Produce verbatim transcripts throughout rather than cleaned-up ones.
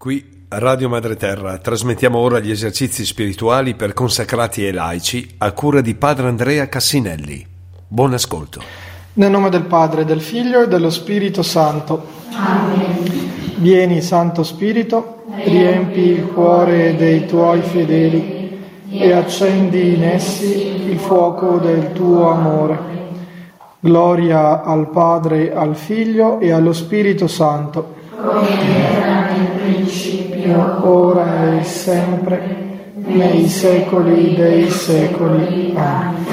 Qui, Radio Madre Terra, trasmettiamo ora gli esercizi spirituali per consacrati e laici a cura di Padre Andrea Cassinelli. Buon ascolto. Nel nome del Padre, del Figlio e dello Spirito Santo. Amen. Vieni, Santo Spirito, riempi il cuore dei tuoi fedeli e accendi in essi il fuoco del tuo amore. Gloria al Padre, al Figlio e allo Spirito Santo. Come era nel principio, ora e sempre, nei secoli dei secoli. Amen.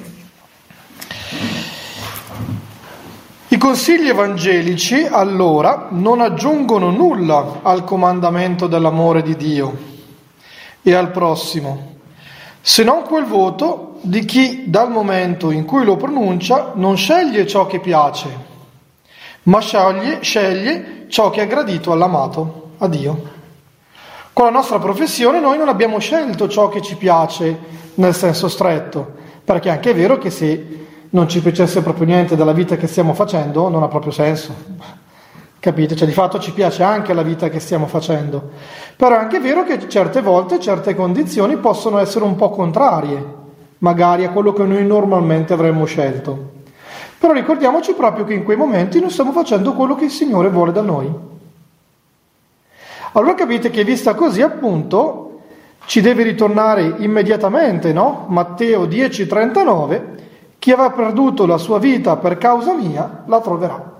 I consigli evangelici, allora, non aggiungono nulla al comandamento dell'amore di Dio e al prossimo, se non quel voto di chi, dal momento in cui lo pronuncia, non sceglie ciò che piace, ma sceglie, sceglie ciò che è gradito all'amato, a Dio. Con la nostra professione noi non abbiamo scelto ciò che ci piace nel senso stretto, perché è anche vero che se non ci piacesse proprio niente della vita che stiamo facendo, non ha proprio senso. Capite? Cioè di fatto ci piace anche la vita che stiamo facendo. Però è anche vero che certe volte, certe condizioni possono essere un po' contrarie, magari a quello che noi normalmente avremmo scelto. Però ricordiamoci proprio che in quei momenti noi stiamo facendo quello che il Signore vuole da noi. Allora capite che vista così, appunto, ci deve ritornare immediatamente, no? Matteo dieci trentanove, chi aveva perduto la sua vita per causa mia, la troverà.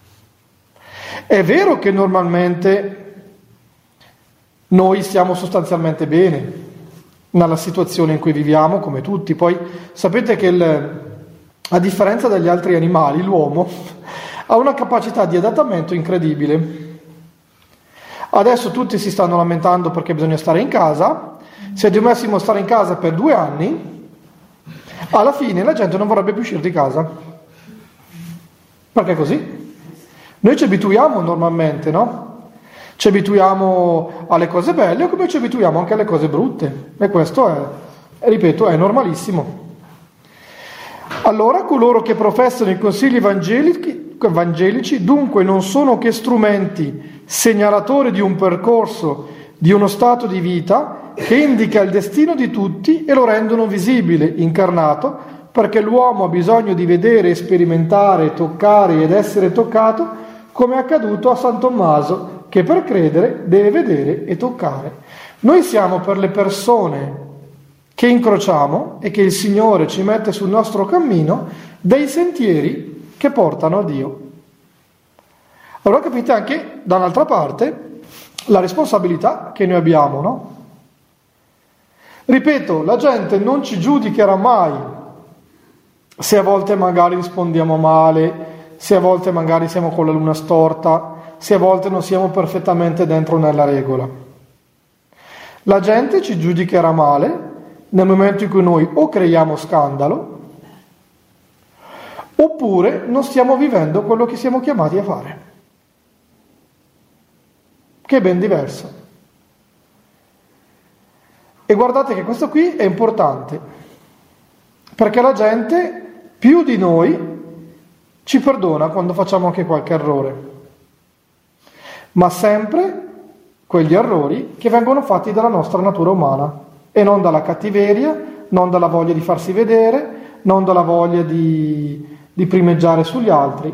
È vero che normalmente noi stiamo sostanzialmente bene nella situazione in cui viviamo, come tutti. Poi sapete che il, a differenza degli altri animali, l'uomo ha una capacità di adattamento incredibile. Adesso tutti si stanno lamentando perché bisogna stare in casa. Se dovessimo stare in casa per due anni, alla fine la gente non vorrebbe più uscire di casa. Perché così? Noi ci abituiamo normalmente, no? Ci abituiamo alle cose belle come ci abituiamo anche alle cose brutte. E questo è, ripeto, è normalissimo. Allora coloro che professano i consigli evangelici, evangelici dunque non sono che strumenti segnalatori di un percorso, di uno stato di vita che indica il destino di tutti e lo rendono visibile, incarnato, perché l'uomo ha bisogno di vedere, sperimentare, toccare ed essere toccato, come è accaduto a San Tommaso, che per credere deve vedere e toccare. Noi siamo per le persone che incrociamo e che il Signore ci mette sul nostro cammino dei sentieri che portano a Dio. Allora capite anche, da un'altra parte, la responsabilità che noi abbiamo, no? Ripeto, la gente non ci giudicherà mai se a volte magari rispondiamo male, se a volte magari siamo con la luna storta, se a volte non siamo perfettamente dentro nella regola. La gente ci giudicherà male nel momento in cui noi o creiamo scandalo oppure non stiamo vivendo quello che siamo chiamati a fare, che è ben diverso. E guardate che questo qui è importante, perché la gente più di noi ci perdona quando facciamo anche qualche errore, ma sempre quegli errori che vengono fatti dalla nostra natura umana e non dalla cattiveria, non dalla voglia di farsi vedere, non dalla voglia di, di primeggiare sugli altri.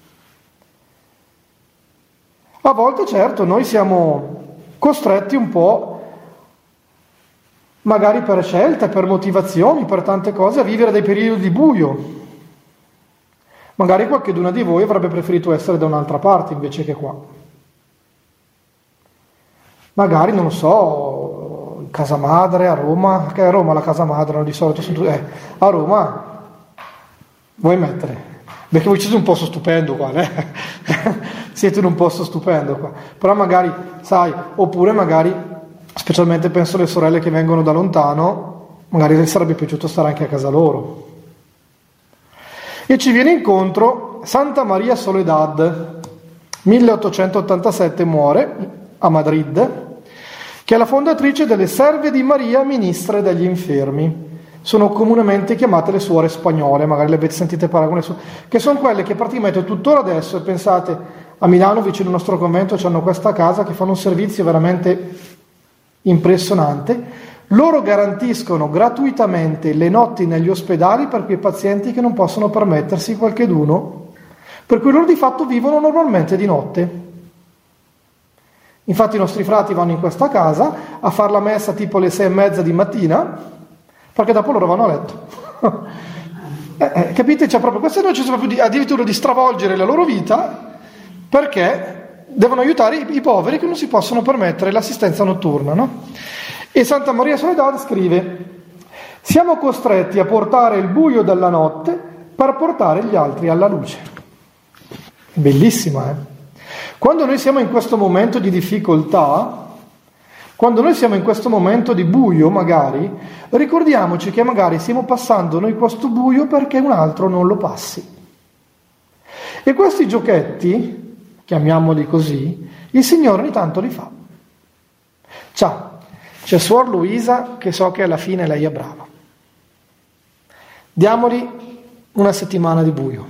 A volte certo noi siamo costretti un po', magari per scelte, per motivazioni, per tante cose, a vivere dei periodi di buio. Magari qualcheduna di voi avrebbe preferito essere da un'altra parte invece che qua. Magari, non lo so, in casa madre, a Roma, che a Roma la casa madre, no, di solito sono tutti, eh, a Roma vuoi mettere? Perché voi siete un posto stupendo qua, eh? Siete in un posto stupendo qua. Però magari, sai, oppure magari, specialmente penso alle sorelle che vengono da lontano, magari gli sarebbe piaciuto stare anche a casa loro. E ci viene incontro Santa Maria Soledad, milleottocentottantasette muore a Madrid, che è la fondatrice delle Serve di Maria Ministre degli Infermi. Sono comunemente chiamate le suore spagnole, magari le avete sentite parlare con le suore, che sono quelle che praticamente tuttora adesso, pensate, a Milano, vicino al nostro convento, hanno questa casa che fanno un servizio veramente impressionante. Loro garantiscono gratuitamente le notti negli ospedali per quei pazienti che non possono permettersi qualcheduno, per cui loro di fatto vivono normalmente di notte. Infatti i nostri frati vanno in questa casa a fare la messa tipo alle sei e mezza di mattina, perché dopo loro vanno a letto. eh, eh, capite? C'è proprio questa noce proprio di, addirittura di stravolgere la loro vita, perché devono aiutare i, i poveri che non si possono permettere l'assistenza notturna, no? E Santa Maria Soledad scrive: siamo costretti a portare il buio della notte per portare gli altri alla luce. Bellissima, eh? Quando noi siamo in questo momento di difficoltà, quando noi siamo in questo momento di buio magari, ricordiamoci che magari stiamo passando noi questo buio perché un altro non lo passi. E questi giochetti, chiamiamoli così, il Signore ogni tanto li fa. Ciao. C'è Suor Luisa che so che alla fine lei è brava. Diamogli una settimana di buio.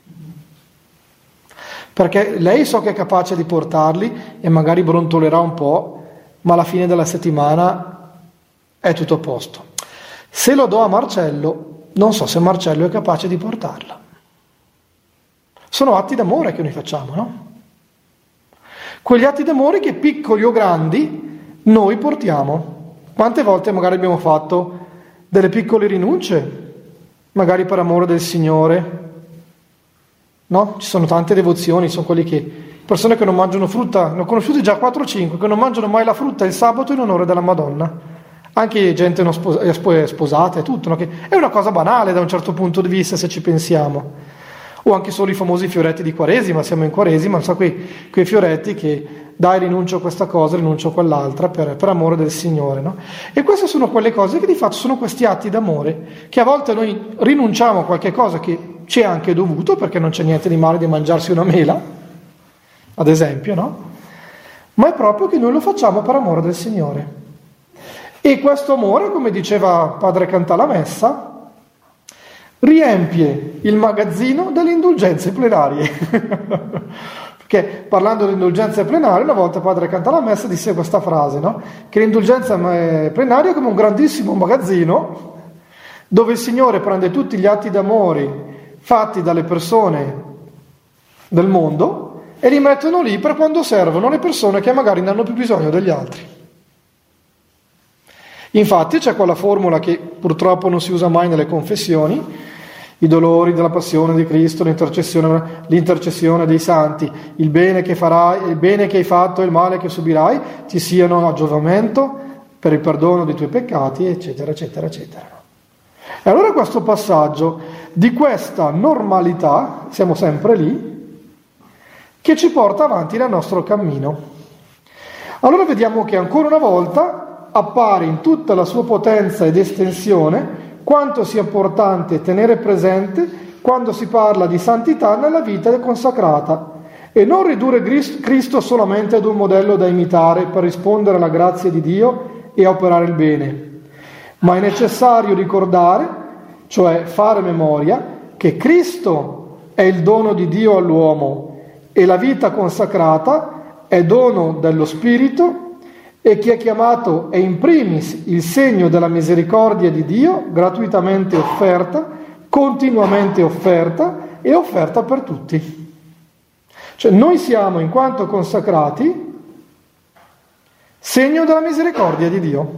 Perché lei so che è capace di portarli e magari brontolerà un po', ma alla fine della settimana è tutto a posto. Se lo do a Marcello, non so se Marcello è capace di portarla. Sono atti d'amore che noi facciamo, no? Quegli atti d'amore che piccoli o grandi noi portiamo. Quante volte magari abbiamo fatto delle piccole rinunce, magari per amore del Signore, no? Ci sono tante devozioni, sono quelli che, persone che non mangiano frutta, ne ho conosciuti già quattro o cinque, che non mangiano mai la frutta il sabato in onore della Madonna, anche gente non spos- sposata e tutto, no? Che è una cosa banale da un certo punto di vista se ci pensiamo. O anche solo i famosi fioretti di Quaresima, siamo in Quaresima, non so, quei, quei fioretti che dai, rinuncio a questa cosa, rinuncio a quell'altra per, per amore del Signore, no? E queste sono quelle cose che di fatto sono questi atti d'amore, che a volte noi rinunciamo a qualche cosa che ci è anche dovuto, perché non c'è niente di male di mangiarsi una mela, ad esempio, no? Ma è proprio che noi lo facciamo per amore del Signore. E questo amore, come diceva Padre Cantalamessa, riempie il magazzino delle indulgenze plenarie. Perché parlando di indulgenze plenarie, una volta Padre Cantalamessa disse questa frase, no? Che l'indulgenza plenaria è come un grandissimo magazzino dove il Signore prende tutti gli atti d'amore fatti dalle persone del mondo e li mettono lì per quando servono le persone che magari ne hanno più bisogno degli altri. Infatti c'è quella formula che purtroppo non si usa mai nelle confessioni: i dolori della passione di Cristo, l'intercessione, l'intercessione dei santi, il bene che farai, il bene che hai fatto e il male che subirai ti siano a giovamento per il perdono dei tuoi peccati, eccetera, eccetera, eccetera. E allora questo passaggio di questa normalità, siamo sempre lì, che ci porta avanti nel nostro cammino. Allora vediamo che ancora una volta appare in tutta la sua potenza ed estensione quanto sia importante tenere presente quando si parla di santità nella vita consacrata e non ridurre Cristo solamente ad un modello da imitare per rispondere alla grazia di Dio e a operare il bene, ma è necessario ricordare, cioè fare memoria, che Cristo è il dono di Dio all'uomo e la vita consacrata è dono dello Spirito, e chi è chiamato è in primis il segno della misericordia di Dio, gratuitamente offerta, continuamente offerta e offerta per tutti. Cioè noi siamo, in quanto consacrati, segno della misericordia di Dio,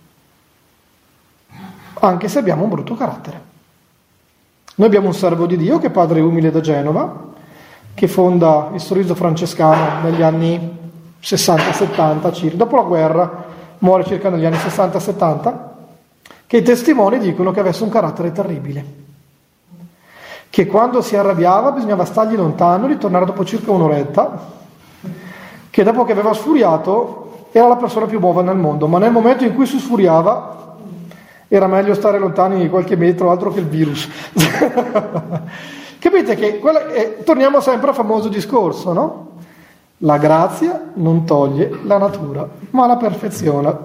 anche se abbiamo un brutto carattere. Noi abbiamo un servo di Dio che è padre umile da Genova, che fonda il Sorriso Francescano negli anni sessanta settanta circa, dopo la guerra, muore circa negli anni sessanta settanta, che i testimoni dicono che avesse un carattere terribile, che quando si arrabbiava bisognava stargli lontano, ritornare dopo circa un'oretta, che dopo che aveva sfuriato era la persona più buona nel mondo, ma nel momento in cui si sfuriava era meglio stare lontani di qualche metro, altro che il virus. Capite che quella, eh, torniamo sempre al famoso discorso, no? La grazia non toglie la natura, ma la perfeziona.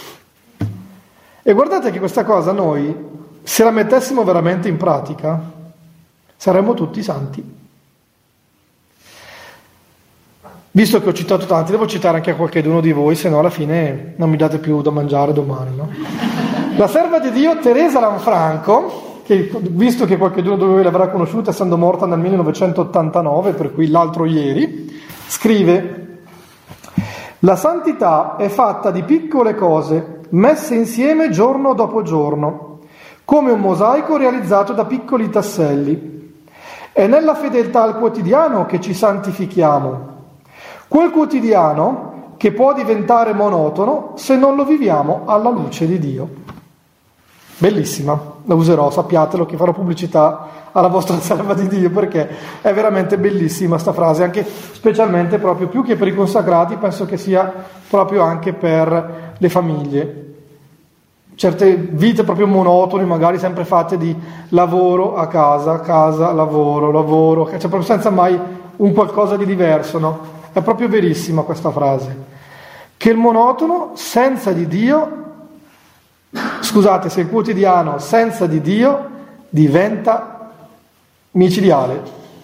E guardate che questa cosa noi, se la mettessimo veramente in pratica, saremmo tutti santi. Visto che ho citato tanti, devo citare anche a qualcuno di voi, se no alla fine non mi date più da mangiare domani, no? La serva di Dio Teresa Lanfranco, che visto che qualcuno di voi l'avrà conosciuta essendo morta nel millenovecentottantanove, per cui l'altro ieri, scrive: la santità è fatta di piccole cose messe insieme giorno dopo giorno, come un mosaico realizzato da piccoli tasselli. È nella fedeltà al quotidiano che ci santifichiamo. Quel quotidiano che può diventare monotono se non lo viviamo alla luce di Dio. Bellissima, la userò, sappiatelo che farò pubblicità alla vostra serva di Dio, perché è veramente bellissima sta frase, anche specialmente proprio più che per i consacrati, penso che sia proprio anche per le famiglie. Certe vite proprio monotone, magari sempre fatte di lavoro a casa, casa, lavoro, lavoro, cioè proprio senza mai un qualcosa di diverso, no? È proprio verissima questa frase, che il monotono senza di Dio, scusate, se il quotidiano senza di Dio diventa micidiale.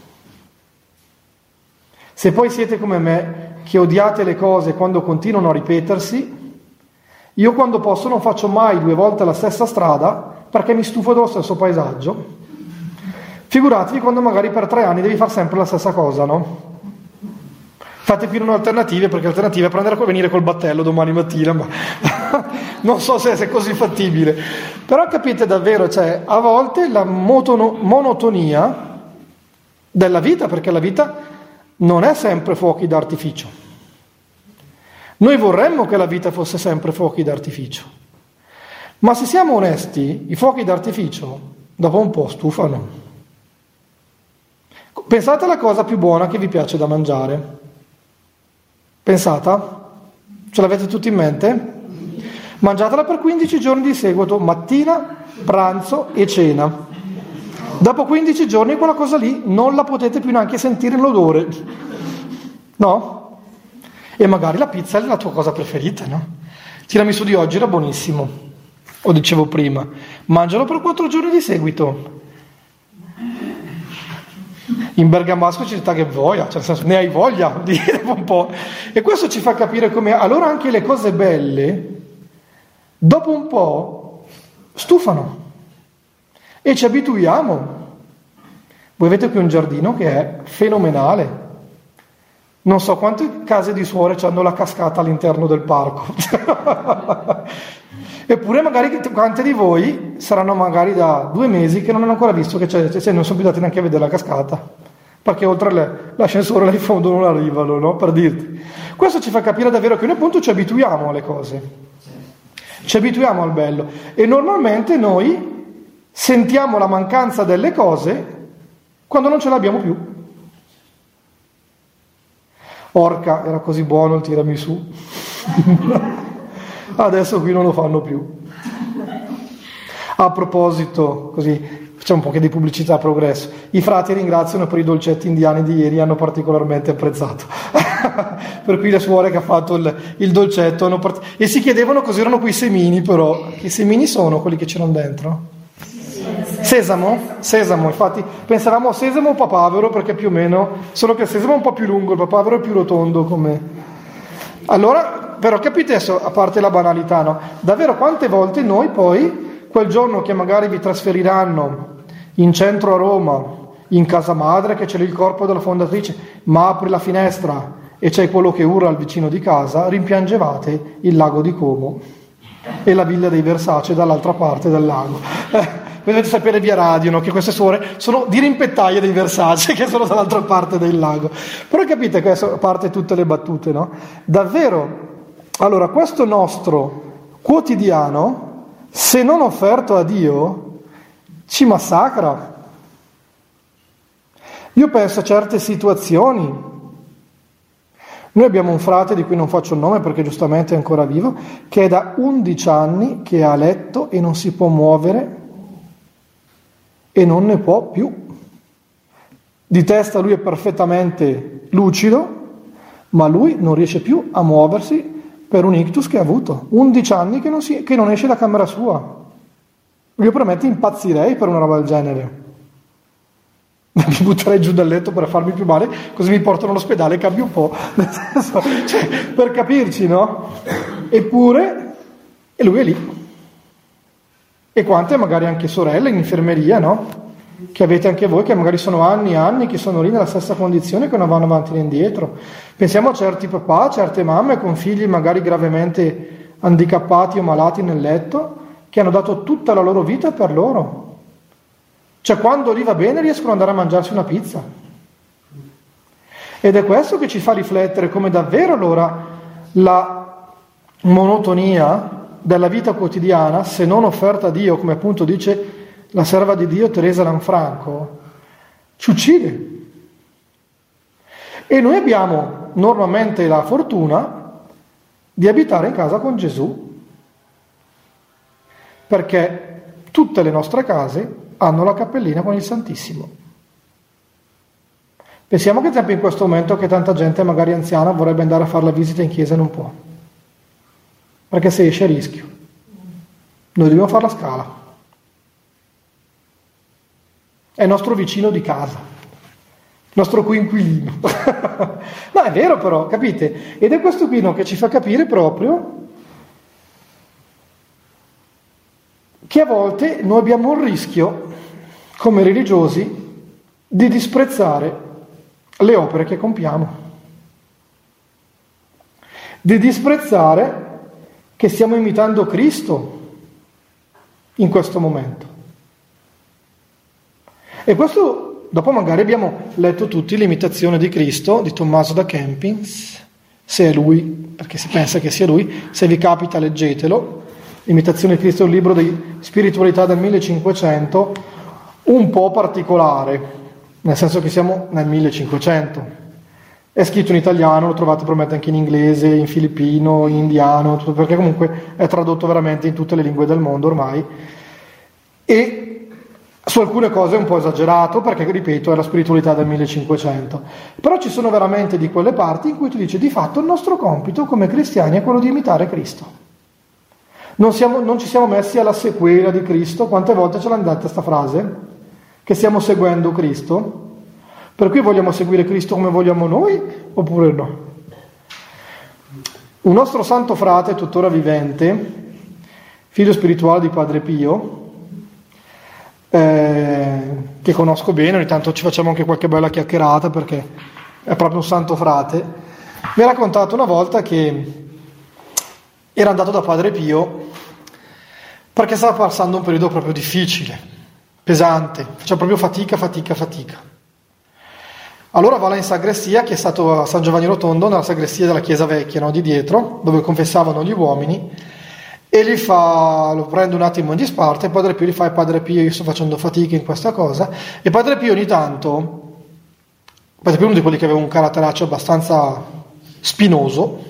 Se poi siete come me, che odiate le cose quando continuano a ripetersi, io quando posso non faccio mai due volte la stessa strada perché mi stufo dello stesso paesaggio. Figuratevi quando magari per tre anni devi fare sempre la stessa cosa, no? Fate più un'alternativa, perché l'alternativa è prendere a venire col battello domani mattina, ma non so se è così fattibile. Però capite davvero, cioè, a volte la motono, monotonia della vita, perché la vita non è sempre fuochi d'artificio. Noi vorremmo che la vita fosse sempre fuochi d'artificio, ma se siamo onesti, i fuochi d'artificio dopo un po' stufano. Pensate alla cosa più buona che vi piace da mangiare. Pensata? Ce l'avete tutti in mente? Mangiatela per quindici giorni di seguito, mattina, pranzo e cena. Dopo quindici giorni quella cosa lì non la potete più neanche sentire l'odore, no? E magari la pizza è la tua cosa preferita, no? Tiramisù di oggi era buonissimo, lo dicevo prima, mangialo per quattro giorni di seguito. In bergamasco ci sta che voglia, cioè nel senso, ne hai voglia di dire un po'. E questo ci fa capire come allora anche le cose belle dopo un po' stufano e ci abituiamo. Voi avete qui un giardino che è fenomenale, non so quante case di suore hanno la cascata all'interno del parco. Eppure magari quante di voi saranno magari da due mesi che non hanno ancora visto che c'è, cioè non sono abituati neanche a vedere la cascata, perché oltre le, l'ascensore là in fondo non arrivano, no? Per dirti. Questo ci fa capire davvero che noi appunto ci abituiamo alle cose, ci abituiamo al bello, e normalmente noi sentiamo la mancanza delle cose quando non ce l'abbiamo più. Orca, era così buono il tiramisù. Adesso qui non lo fanno più. A proposito, così facciamo un po' di pubblicità a progresso, i frati ringraziano per i dolcetti indiani di ieri, hanno particolarmente apprezzato. Per cui le suore che ha fatto il, il dolcetto hanno part... e si chiedevano cosa erano quei semini, però che semini sono quelli che c'erano dentro? Sesamo? Sesamo, infatti pensavamo a sesamo o papavero, perché più o meno, solo che il sesamo è un po' più lungo, il papavero è più rotondo come... Allora, però capite adesso, a parte la banalità, no? Davvero quante volte noi poi, quel giorno che magari vi trasferiranno in centro a Roma, in casa madre, che c'è lì il corpo della fondatrice, ma apri la finestra e c'è quello che urla al vicino di casa, rimpiangevate il lago di Como e la villa dei Versace dall'altra parte del lago. Eh, dovete sapere via radio, no? Che queste suore sono dirimpettaie dei Versace, che sono dall'altra parte del lago. Però capite che a parte tutte le battute, no? Davvero, allora questo nostro quotidiano, se non offerto a Dio, ci massacra. Io penso a certe situazioni. Noi abbiamo un frate di cui non faccio il nome perché giustamente è ancora vivo, che è da undici anni che è a letto e non si può muovere e non ne può più. Di testa lui è perfettamente lucido, ma lui non riesce più a muoversi per un ictus che ha avuto. undici anni che non, si, che non esce da camera sua. Io prometto impazzirei per una roba del genere. mi butterei giù dal letto per farmi più male, così mi portano all'ospedale e cambio un po', nel senso, cioè, per capirci, no? Eppure, e lui è lì. E quante magari anche sorelle in infermeria, no? Che avete anche voi, che magari sono anni e anni che sono lì nella stessa condizione, che non vanno avanti né indietro. Pensiamo a certi papà, a certe mamme con figli magari gravemente handicappati o malati nel letto, che hanno dato tutta la loro vita per loro. Cioè, quando lì va bene riescono ad andare a mangiarsi una pizza. Ed è questo che ci fa riflettere come davvero allora la monotonia della vita quotidiana, se non offerta a Dio, come appunto dice la serva di Dio Teresa Lanfranco, ci uccide. E noi abbiamo normalmente la fortuna di abitare in casa con Gesù, perché tutte le nostre case hanno la cappellina con il Santissimo. Pensiamo che ad esempio in questo momento che tanta gente magari anziana vorrebbe andare a fare la visita in chiesa e non può, perché se esce a rischio. Noi dobbiamo fare la scala. È il nostro vicino di casa, il nostro coinquilino. No, è vero però, capite? Ed è questo qui, no, che ci fa capire proprio che a volte noi abbiamo il rischio, come religiosi, di disprezzare le opere che compiamo, di disprezzare che stiamo imitando Cristo in questo momento. E questo, dopo magari abbiamo letto tutti l'imitazione di Cristo di Tommaso da Kempis, se è lui, perché si pensa che sia lui, se vi capita leggetelo. L'imitazione di Cristo è un libro di spiritualità del millecinquecento, un po' particolare, nel senso che siamo nel millecinquecento. È scritto in italiano, lo trovate probabilmente anche in inglese, in filippino, in indiano, tutto, perché comunque è tradotto veramente in tutte le lingue del mondo ormai. E su alcune cose è un po' esagerato, perché, ripeto, è la spiritualità del millecinquecento. Però ci sono veramente di quelle parti in cui ti dice, di fatto il nostro compito come cristiani è quello di imitare Cristo. Non, siamo, non ci siamo messi alla sequela di Cristo. Quante volte ce l'hanno detta sta frase? Che stiamo seguendo Cristo? Per cui vogliamo seguire Cristo come vogliamo noi, oppure no? Un nostro santo frate, tuttora vivente, figlio spirituale di Padre Pio, eh, che conosco bene, ogni tanto ci facciamo anche qualche bella chiacchierata perché è proprio un santo frate, mi ha raccontato una volta che era andato da Padre Pio perché stava passando un periodo proprio difficile, pesante, faceva proprio fatica, fatica, fatica. Allora va là in sagrestia, che è stato a San Giovanni Rotondo, nella sagrestia della chiesa vecchia, no, di dietro, dove confessavano gli uomini, e gli fa, lo prende un attimo in disparte, e Padre Pio gli fa: Padre Pio, io sto facendo fatica in questa cosa. E Padre Pio ogni tanto, Padre Pio è uno di quelli che aveva un caratteraccio abbastanza spinoso,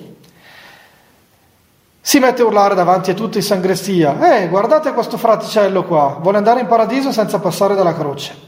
si mette a urlare davanti a tutti in sagrestia: eh, guardate questo fraticello qua, vuole andare in paradiso senza passare dalla croce.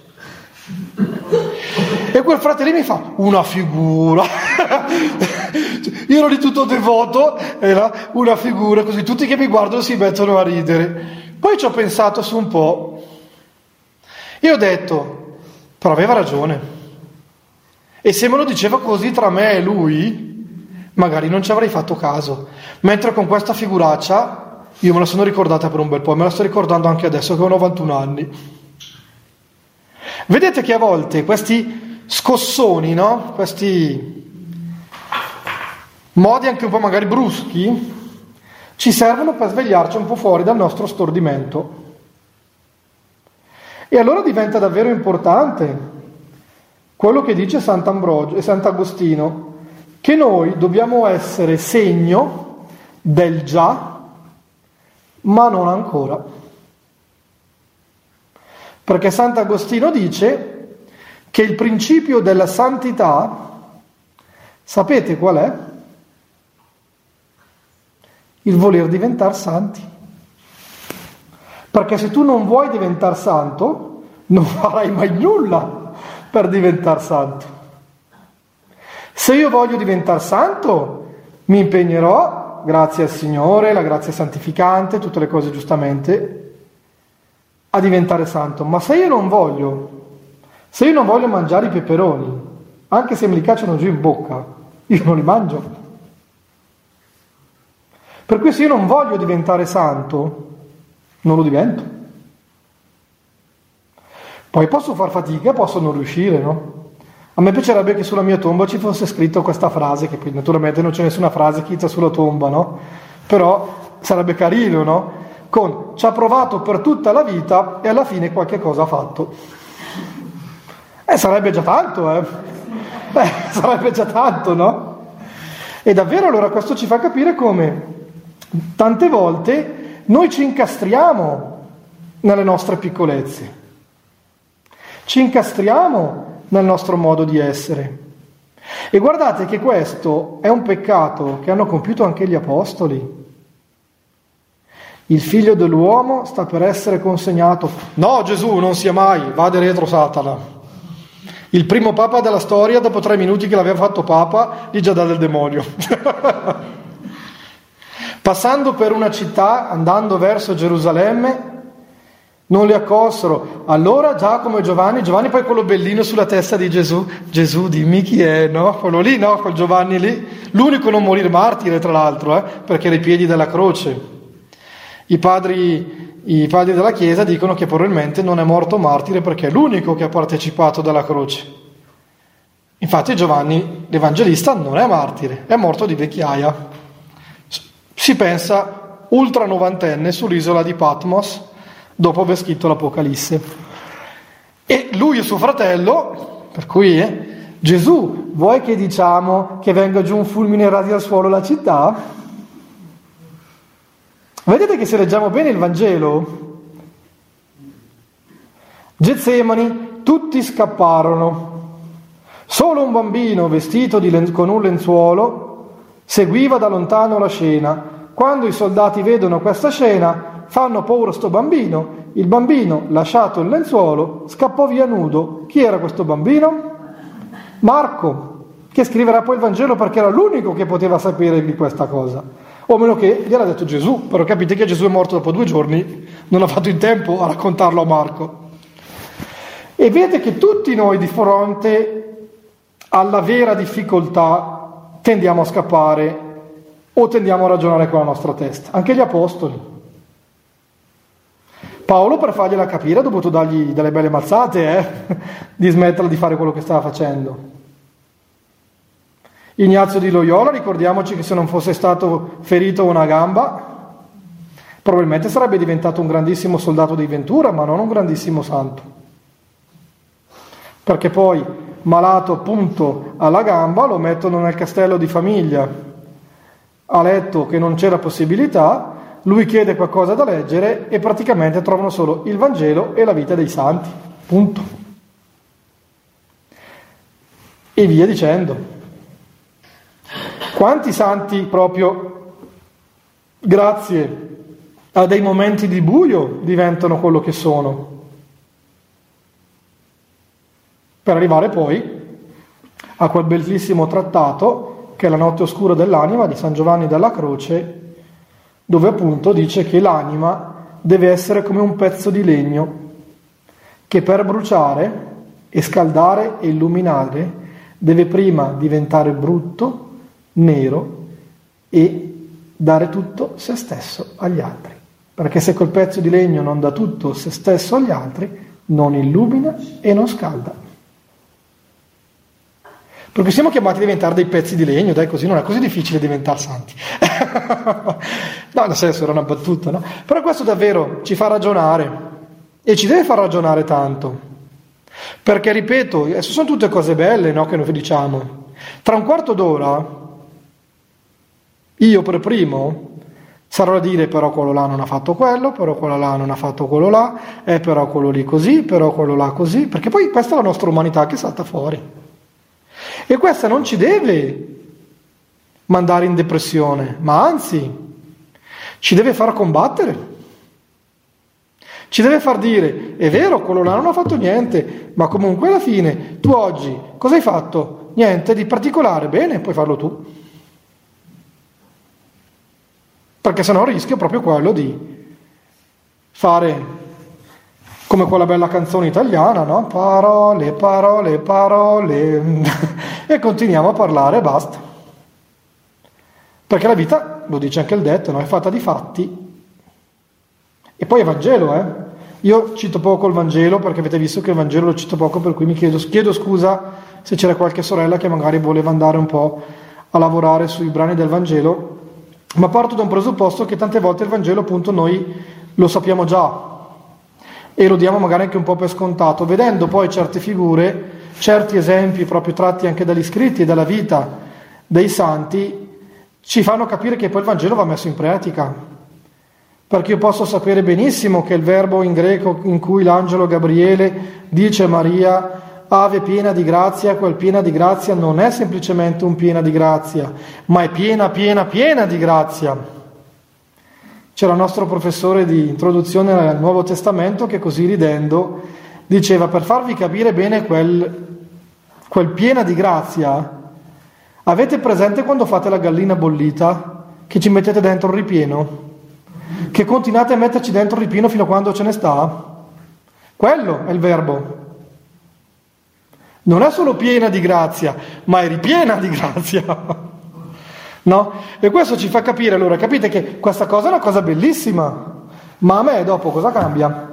E quel frate lì mi fa: una figura. Io ero di tutto devoto, era una figura, così tutti che mi guardano si mettono a ridere. Poi ci ho pensato su un po' e ho detto: però aveva ragione, e se me lo diceva così tra me e lui magari non ci avrei fatto caso, mentre con questa figuraccia io me la sono ricordata per un bel po', me la sto ricordando anche adesso che ho novantuno anni. Vedete che a volte questi scossoni, no? Questi modi anche un po' magari bruschi ci servono per svegliarci un po' fuori dal nostro stordimento. E allora diventa davvero importante quello che dice Sant'Ambrogio e Sant'Agostino, che noi dobbiamo essere segno del già, ma non ancora. Perché Sant'Agostino dice che il principio della santità, sapete qual è? Il voler diventare santi. Perché se tu non vuoi diventare santo, non farai mai nulla per diventare santo. Se io voglio diventare santo, mi impegnerò, grazie al Signore, la grazia santificante, tutte le cose giustamente, a diventare santo. Ma se io non voglio Se io non voglio mangiare i peperoni, anche se me li cacciano giù in bocca, io non li mangio. Per cui se io non voglio diventare santo, non lo divento. Poi posso far fatica, posso non riuscire, no? A me piacerebbe che sulla mia tomba ci fosse scritto questa frase, che poi naturalmente non c'è nessuna frase scritta sulla tomba, no? Però sarebbe carino, no? Con ci ha provato per tutta la vita e alla fine qualche cosa ha fatto. Eh, sarebbe già tanto, eh? Eh, sarebbe già tanto, no? E davvero allora questo ci fa capire come tante volte noi ci incastriamo nelle nostre piccolezze, ci incastriamo nel nostro modo di essere. E guardate che questo è un peccato che hanno compiuto anche gli apostoli. Il figlio dell'uomo sta per essere consegnato. No, Gesù non sia mai, vade retro Satana. Il primo papa della storia, dopo tre minuti che l'aveva fatto papa, gli già dà del demonio. Passando per una città, andando verso Gerusalemme, non li accolsero. Allora Giacomo e Giovanni, Giovanni poi quello bellino sulla testa di Gesù, Gesù dimmi chi è, no? Quello lì, no? Quel Giovanni lì, l'unico a non morire martire tra l'altro, eh? Perché era ai piedi della croce. I padri, i padri della Chiesa dicono che probabilmente non è morto martire perché è l'unico che ha partecipato dalla croce. Infatti Giovanni l'Evangelista non è martire, è morto di vecchiaia. Si pensa ultra novantenne sull'isola di Patmos, dopo aver scritto l'Apocalisse. E lui e suo fratello, per cui eh, Gesù, vuoi che diciamo che venga giù un fulmine e radi al suolo la città? Vedete che se leggiamo bene il Vangelo, Getsemani, tutti scapparono, solo un bambino vestito di len- con un lenzuolo seguiva da lontano la scena. Quando i soldati vedono questa scena, fanno paura a sto bambino. Il bambino, lasciato il lenzuolo, scappò via nudo. Chi era questo bambino? Marco, che scriverà poi il Vangelo perché era l'unico che poteva sapere di questa cosa. O meno che gliel'ha detto Gesù, però capite che Gesù è morto dopo due giorni, non ha fatto in tempo a raccontarlo a Marco. E vedete che tutti noi di fronte alla vera difficoltà tendiamo a scappare o tendiamo a ragionare con la nostra testa, anche gli apostoli. Paolo, per fargliela capire, ha dovuto dargli delle belle mazzate, eh, di smetterla di fare quello che stava facendo. Ignazio di Loyola, ricordiamoci che se non fosse stato ferito una gamba, probabilmente sarebbe diventato un grandissimo soldato di Ventura, ma non un grandissimo santo. Perché poi, malato appunto alla gamba, lo mettono nel castello di famiglia, ha letto che non c'era possibilità, lui chiede qualcosa da leggere e praticamente trovano solo il Vangelo e la vita dei santi, punto. E via dicendo. Quanti santi proprio grazie a dei momenti di buio diventano quello che sono, per arrivare poi a quel bellissimo trattato che è La notte oscura dell'anima di San Giovanni della Croce, dove appunto dice che l'anima deve essere come un pezzo di legno che per bruciare e scaldare e illuminare deve prima diventare brutto, nero e dare tutto se stesso agli altri, perché se quel pezzo di legno non dà tutto se stesso agli altri non illumina e non scalda. Perché siamo chiamati a diventare dei pezzi di legno, dai, così non è così difficile diventare santi. No, nel senso, era una battuta, no? Però questo davvero ci fa ragionare e ci deve far ragionare tanto, perché ripeto, adesso sono tutte cose belle, no, che noi diciamo. Tra un quarto d'ora io per primo sarò a dire però quello là non ha fatto quello, però quello là non ha fatto quello là, e però quello lì così, però quello là così, perché poi questa è la nostra umanità che salta fuori. E questa non ci deve mandare in depressione, ma anzi ci deve far combattere. Ci deve far dire, è vero, quello là non ha fatto niente, ma comunque alla fine tu oggi cosa hai fatto? Niente di particolare, bene, puoi farlo tu. Perché sennò il rischio è proprio quello di fare come quella bella canzone italiana, no? Parole, parole, parole, e continuiamo a parlare e basta. Perché la vita, lo dice anche il detto, no? È fatta di fatti. E poi è Vangelo, eh? Io cito poco il Vangelo, perché avete visto che il Vangelo lo cito poco, per cui mi chiedo, chiedo scusa se c'era qualche sorella che magari voleva andare un po' a lavorare sui brani del Vangelo, ma parto da un presupposto che tante volte il Vangelo appunto noi lo sappiamo già e lo diamo magari anche un po' per scontato, vedendo poi certe figure, certi esempi proprio tratti anche dagli scritti e dalla vita dei santi, ci fanno capire che poi il Vangelo va messo in pratica, perché io posso sapere benissimo che il verbo in greco in cui l'angelo Gabriele dice a Maria Ave piena di grazia, quel piena di grazia non è semplicemente un piena di grazia, ma è piena, piena, piena di grazia. C'era il nostro professore di introduzione al Nuovo Testamento che così ridendo diceva, per farvi capire bene quel, quel piena di grazia, avete presente quando fate la gallina bollita, che ci mettete dentro il ripieno? Che continuate a metterci dentro il ripieno fino a quando ce ne sta? Quello è il verbo. Non è solo piena di grazia, ma è ripiena di grazia. No? E questo ci fa capire, allora, capite che questa cosa è una cosa bellissima, ma a me dopo cosa cambia?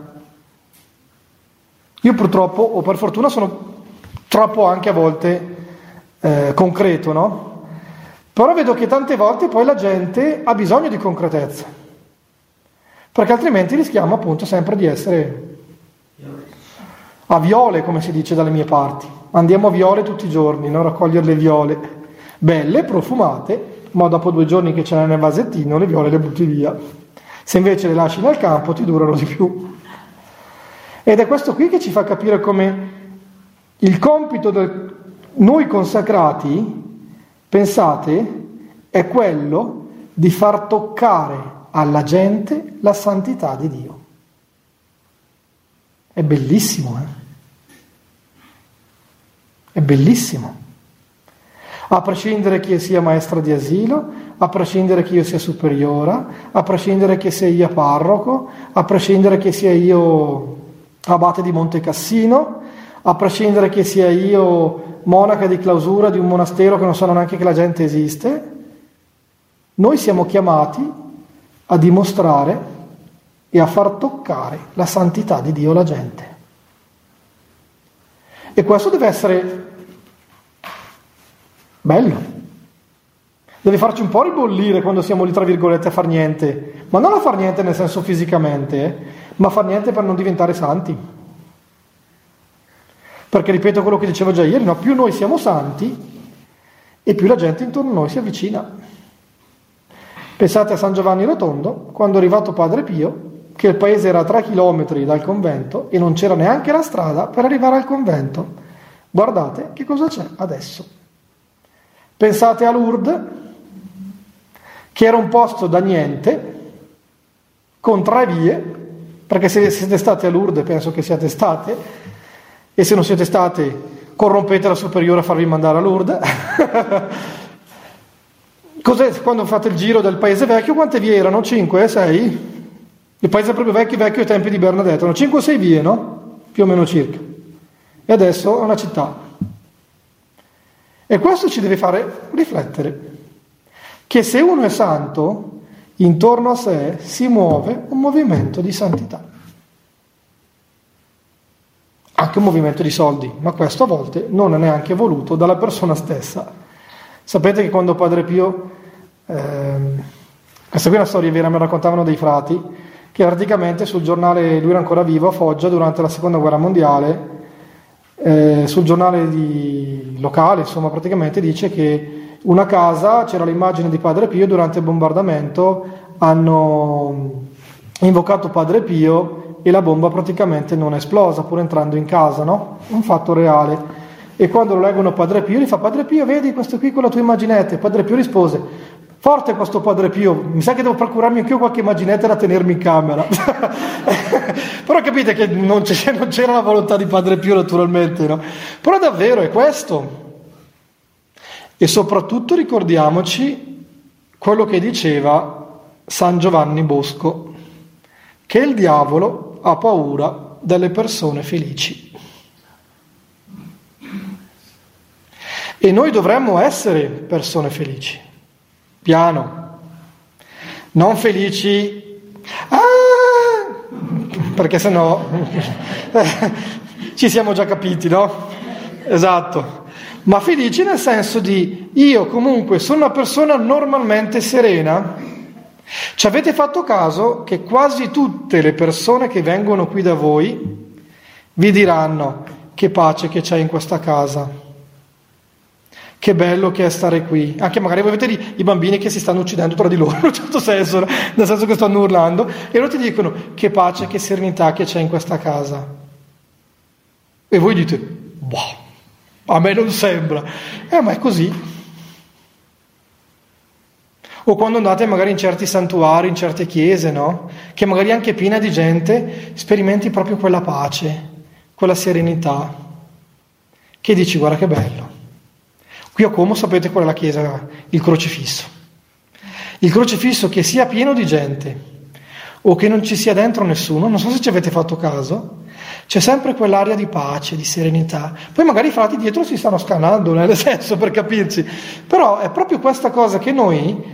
Io purtroppo, o per fortuna, sono troppo anche a volte eh, concreto, no? Però vedo che tante volte poi la gente ha bisogno di concretezza, perché altrimenti rischiamo appunto sempre di essere a viole, come si dice dalle mie parti. Andiamo a viole tutti i giorni, no? A raccogliere le viole, belle, profumate, ma dopo due giorni che ce n'è nel vasettino le viole le butti via. Se invece le lasci nel campo ti durano di più. Ed è questo qui che ci fa capire come il compito del noi consacrati, pensate, è quello di far toccare alla gente la santità di Dio. È bellissimo, eh? È bellissimo. A prescindere che io sia maestra di asilo, a prescindere che io sia superiora, a prescindere che sia io parroco, a prescindere che sia io abate di Monte Cassino, a prescindere che sia io monaca di clausura di un monastero che non sanno neanche che la gente esiste, noi siamo chiamati a dimostrare e a far toccare la santità di Dio alla gente. E questo deve essere bello, deve farci un po' ribollire quando siamo lì tra virgolette a far niente, ma non a far niente nel senso fisicamente, eh, ma a far niente per non diventare santi. Perché ripeto quello che dicevo già ieri, no? Più noi siamo santi e più la gente intorno a noi si avvicina. Pensate a San Giovanni Rotondo, quando è arrivato Padre Pio, che il paese era a tre chilometri dal convento e non c'era neanche la strada per arrivare al convento. Guardate che cosa c'è adesso. Pensate a Lourdes, che era un posto da niente, con tre vie, perché se siete stati a Lourdes, penso che siate state, e se non siete state, corrompete la superiore a farvi mandare a Lourdes. Cos'è, quando fate il giro del paese vecchio, quante vie erano? Cinque? Sei? Il paese proprio vecchio, vecchio ai tempi di Bernadette, erano cinque o sei vie, no? Più o meno circa. E adesso è una città. E questo ci deve fare riflettere, che se uno è santo, intorno a sé si muove un movimento di santità. Anche un movimento di soldi, ma questo a volte non è neanche voluto dalla persona stessa. Sapete che quando Padre Pio, ehm, questa qui è una storia vera, me la raccontavano dei frati, che praticamente sul giornale, lui era ancora vivo a Foggia durante la seconda guerra mondiale, eh, sul giornale di, locale, insomma, praticamente dice che una casa, c'era l'immagine di Padre Pio, durante il bombardamento hanno invocato Padre Pio e la bomba praticamente non è esplosa, pur entrando in casa, no? Un fatto reale. E quando lo leggono Padre Pio, gli fa: Padre Pio, vedi questo qui con la tua immaginetta? E Padre Pio rispose: forte questo Padre Pio, mi sa che devo procurarmi anch'io qualche immaginetta da tenermi in camera. Però capite che non c'era, non c'era la volontà di Padre Pio, naturalmente, no? Però davvero è questo. E soprattutto ricordiamoci quello che diceva San Giovanni Bosco, che il diavolo ha paura delle persone felici. E noi dovremmo essere persone felici. Piano. Non felici. Ah! Perché sennò ci siamo già capiti, no? Esatto. Ma felici nel senso di io comunque sono una persona normalmente serena. Ci avete fatto caso che quasi tutte le persone che vengono qui da voi vi diranno che pace che c'è in questa casa, che bello che è stare qui. Anche magari voi avete lì i bambini che si stanno uccidendo tra di loro, in un certo senso, nel senso che stanno urlando, e loro ti dicono che pace, che serenità che c'è in questa casa. E voi dite, boh, a me non sembra. Eh, ma è così. O quando andate magari in certi santuari, in certe chiese, no? Che magari anche piena di gente, sperimenti proprio quella pace, quella serenità, che dici, guarda che bello. Qui a Como sapete qual è la chiesa? Il crocifisso. Il crocifisso che sia pieno di gente o che non ci sia dentro nessuno, non so se ci avete fatto caso, c'è sempre quell'aria di pace, di serenità. Poi magari i frati dietro si stanno scannando, nel senso, per capirci. Però è proprio questa cosa che noi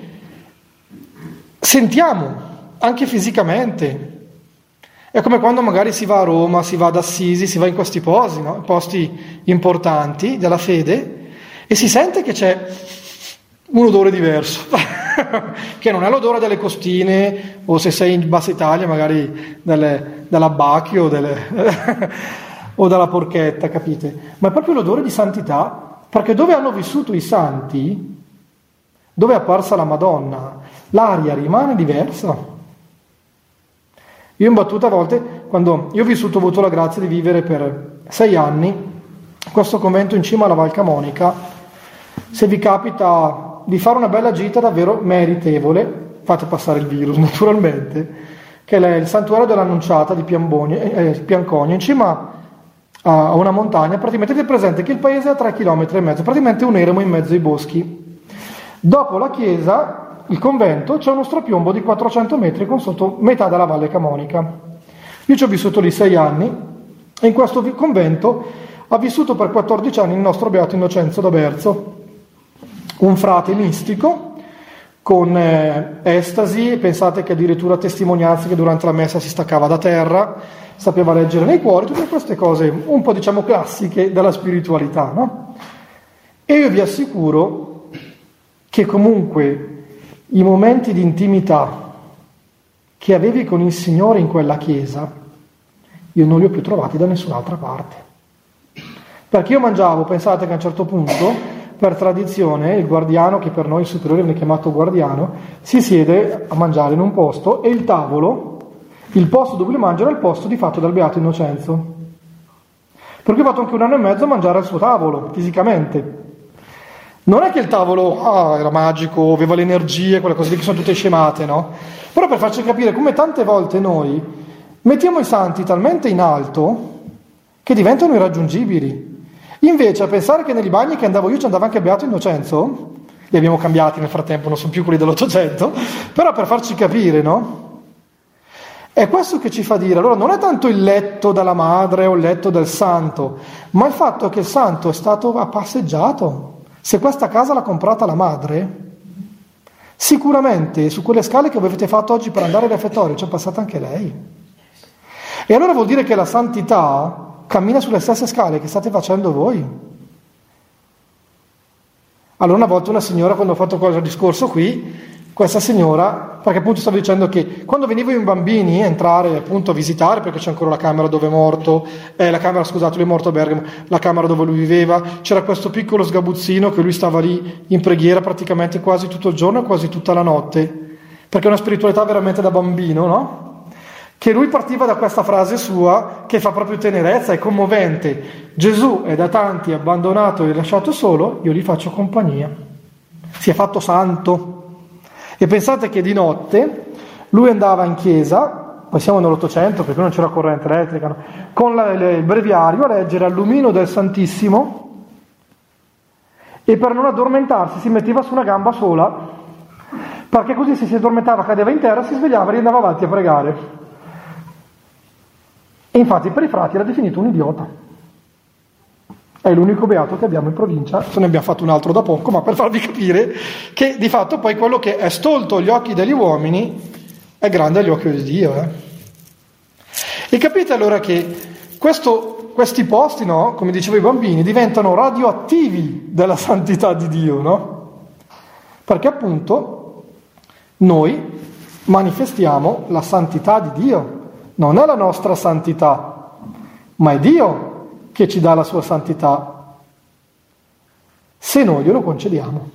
sentiamo, anche fisicamente. È come quando magari si va a Roma, si va ad Assisi, si va in questi posti, no? Posti importanti della fede, e si sente che c'è un odore diverso, che non è l'odore delle costine, o se sei in Bassa Italia magari delle, dell'abbacchio o, delle, o dalla porchetta, capite? Ma è proprio l'odore di santità, perché dove hanno vissuto i santi, dove è apparsa la Madonna, l'aria rimane diversa. Io in battuta a volte, quando io ho vissuto, ho avuto la grazia di vivere per sei anni in questo convento in cima alla Val Camonica. Se vi capita di fare una bella gita davvero meritevole, fate passare il virus naturalmente, che è il santuario dell'Annunciata di Piamboni, eh, Pianconia, in cima a una montagna. Praticamente avete presente che il paese è a tre chilometri e mezzo, praticamente un eremo in mezzo ai boschi. Dopo la chiesa, il convento, c'è uno strapiombo di quattrocento metri con sotto metà della Valle Camonica. Io ci ho vissuto lì sei anni e in questo convento ha vissuto per quattordici anni il nostro Beato Innocenzo da Berzo, un frate mistico con eh, estasi. Pensate che addirittura testimonianze che durante la messa si staccava da terra, sapeva leggere nei cuori, tutte queste cose un po' diciamo classiche della spiritualità, no? E io vi assicuro che comunque i momenti di intimità che avevi con il Signore in quella chiesa, io non li ho più trovati da nessun'altra parte. Perché io mangiavo, pensate che a un certo punto, per tradizione, il guardiano, che per noi il superiore viene chiamato guardiano, si siede a mangiare in un posto e il tavolo, il posto dove lui mangia era il posto di fatto del Beato Innocenzo. Per cui ho fatto anche un anno e mezzo a mangiare al suo tavolo, fisicamente. Non è che il tavolo ah, era magico, aveva le energie, quelle cose lì che sono tutte scemate, no? Però per farci capire come tante volte noi mettiamo i santi talmente in alto che diventano irraggiungibili. Invece a pensare che negli bagni che andavo io ci andava anche Beato Innocenzo, li abbiamo cambiati nel frattempo, non sono più quelli dell'Ottocento, però per farci capire, no? È questo che ci fa dire, allora non è tanto il letto della madre o il letto del santo, ma il fatto che il santo è stato passeggiato. Se questa casa l'ha comprata la madre, sicuramente su quelle scale che voi avete fatto oggi per andare al refettorio c'è passata anche lei. E allora vuol dire che la santità cammina sulle stesse scale che state facendo voi. Allora una volta una signora, quando ho fatto quel discorso qui, questa signora, perché appunto stavo dicendo che quando venivo in bambini a entrare appunto a visitare, perché c'è ancora la camera dove è morto, eh, la camera, scusate, lui è morto a Bergamo, la camera dove lui viveva, c'era questo piccolo sgabuzzino che lui stava lì in preghiera praticamente quasi tutto il giorno e quasi tutta la notte, perché è una spiritualità veramente da bambino, no? Che lui partiva da questa frase sua che fa proprio tenerezza, è commovente. Gesù è da tanti abbandonato e lasciato solo, io gli faccio compagnia. Si è fatto santo. E pensate che di notte lui andava in chiesa, poi siamo nell'Ottocento perché non c'era corrente elettrica, no? Con la, il breviario a leggere al lumino del Santissimo, e per non addormentarsi si metteva su una gamba sola, perché così se si addormentava cadeva in terra, si svegliava e andava avanti a pregare. E infatti per i frati era definito un idiota. È l'unico beato che abbiamo in provincia, se ne abbiamo fatto un altro da poco, ma per farvi capire che di fatto poi quello che è stolto agli occhi degli uomini è grande agli occhi di Dio. Eh? E capite allora che questo, questi posti, no, come dicevo ai bambini, diventano radioattivi della santità di Dio, no? Perché appunto noi manifestiamo la santità di Dio, non è la nostra santità, ma è Dio che ci dà la sua santità, se noi glielo concediamo.